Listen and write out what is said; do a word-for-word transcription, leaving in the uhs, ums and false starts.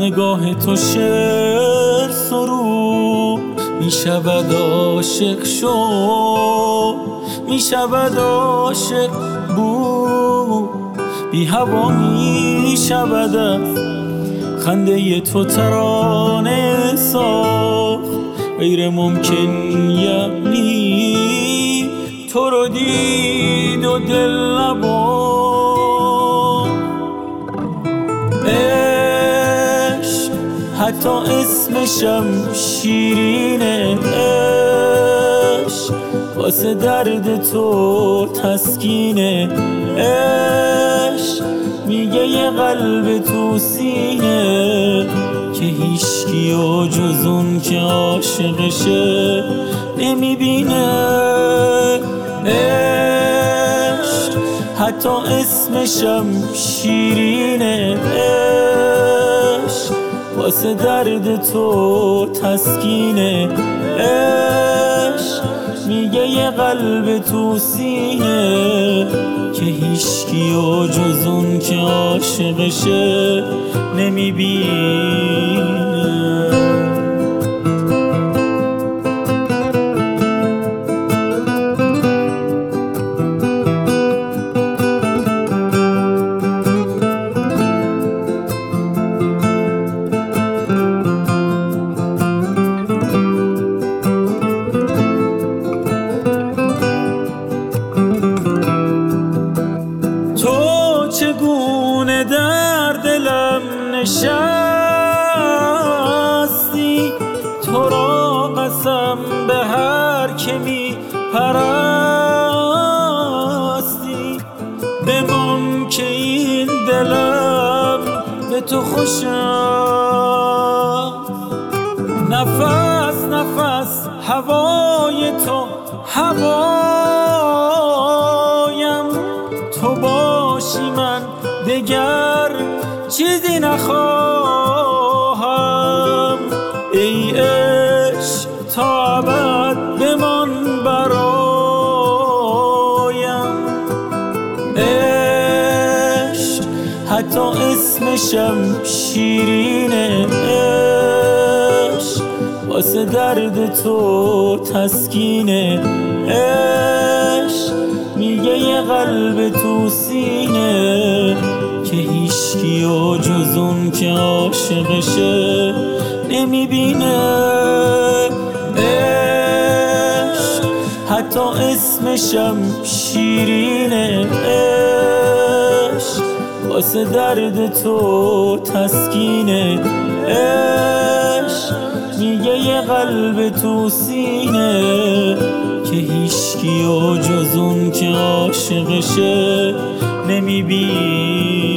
نگاه تو شعر سرو می شود عاشق شو، می شود عاشق بو، بی هوا می شود از خنده تو ترانه ساخت. غیر ممکن یعنی تو رو دید و دل نبود. عشق حتی اسمشم شیرینه، عشق واسه درد تو تسکینه، عشق میگه یه قلب تو سینه که هیچکی و جز اون که عاشقشه نمیبینه. عشق حتی اسمشم شیرینه، عشق واسه درد تو تسکینه، عشق میگه یه قلب تو سینه که هیچکی و جز اون که عاشقشه نمیبینه. چگونه در دلم نشستی، تو را قسم به هر که می پرستی. بمان که این دلم به تو خوشم، نفس نفس هوای تو هوایم، تو باشی من دگر چیزی نخواهم. ای عشق تا ابد بمان برایم، عشق حتی اسمشم شیرینه، عشق واسه درد تو تسکینه، عشق میگه یه قلب تو سینه که هیچکی و جز اون که عاشقشه نمیبینه. عشق حتی اسمشم شیرینه، عشق واسه درد تو تسکینه، عشق میگه یه قلب تو سینه که هیچکی و جز اون که عاشقشه نمیبینه.